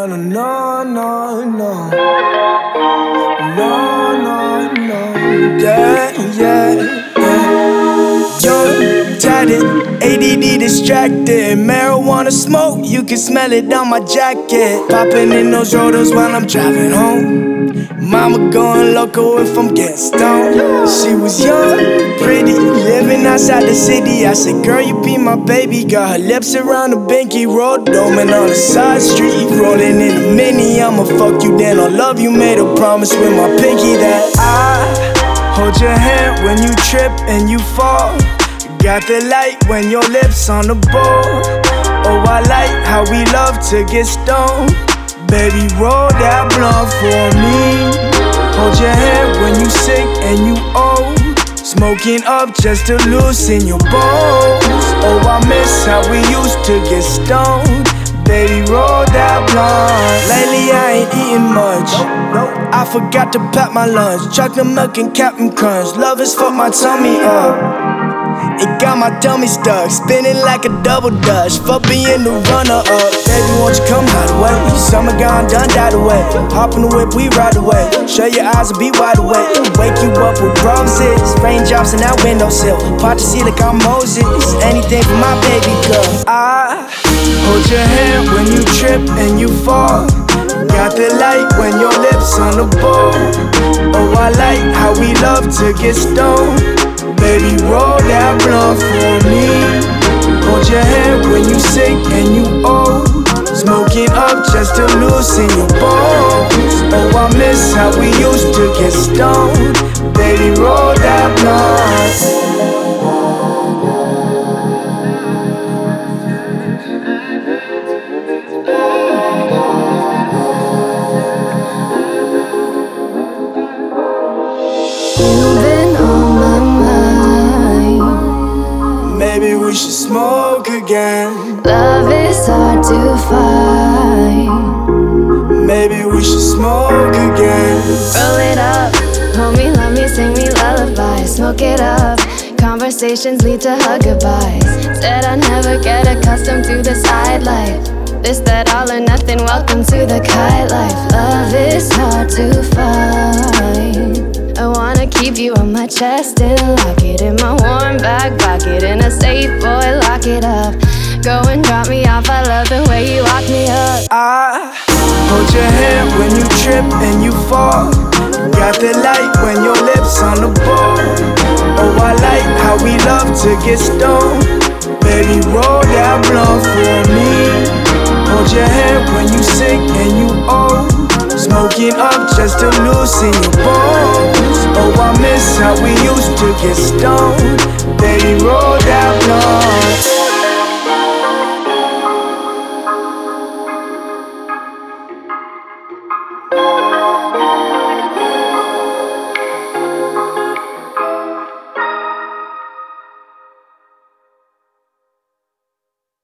no, no, no, no, no. No, no, no. Yeah, yeah, yeah. Young, tatted, ADD distracted. Marijuana smoke, you can smell it on my jacket. Popping in those rollers while I'm driving home. Mama going loco if I'm getting stoned. She was young, pretty, living outside the city. I said, girl, you be my baby. Got her lips around the binky road, doming on the side street. Rolling in a mini, I'ma fuck you, then I'll love you. Made a promise with my pinky that I hold your hand when you trip and you fall. Got the light when your lips on the bowl. Oh, I like how we love to get stoned. Baby, roll that blunt for me. Hold your hand when you sick and you old. Smoking up just to loosen your bones. Oh, I miss how we used to get stoned. Baby, roll that blunt. Lately I ain't eating much. I forgot to pack my lunch. Chocolate milk and Captain Crunch. Love has fucked my tummy up. It got my tummy stuck, spinning like a double dutch. Fuck being the runner-up. Baby, won't you come right away? Summer gone, done died away. Hop in the whip, we ride away. Shut your eyes and be wide awake. Wake you up with roses, raindrops in that windowsill. Part to see like I'm Moses. Anything for my baby girl. I hold your hand when you trip and you fall. Got the light when your lips on the bowl. Oh, I like how we love to get stoned. Baby, roll that blunt for me. Hold your hand when you sick and you old. Smoking up just to loosen your bones. Oh, I miss how we used to get stoned. Baby, roll that blunt. Maybe we should smoke again. Love is hard to find. Maybe we should smoke again. Roll it up, hold me, love me, sing me lullabies. Smoke it up, conversations lead to hug goodbyes. Said I never get accustomed to this side life. This, that, all or nothing, welcome to the kite life. Love is hard to find. I wanna keep you on my chest and lock it in my warm back pocket. In a safe, boy, lock it up. Go and drop me off, I love the way you lock me up. I hold your hand when you trip and you fall. Got the light when your lips on the bowl. Oh, I like how we love to get stoned. Baby, roll that blunt for me. Hold your hand when you sick and you old. Smoking up just to loosen your bones. Oh, I miss how we used to get stoned. Baby, roll that blunt.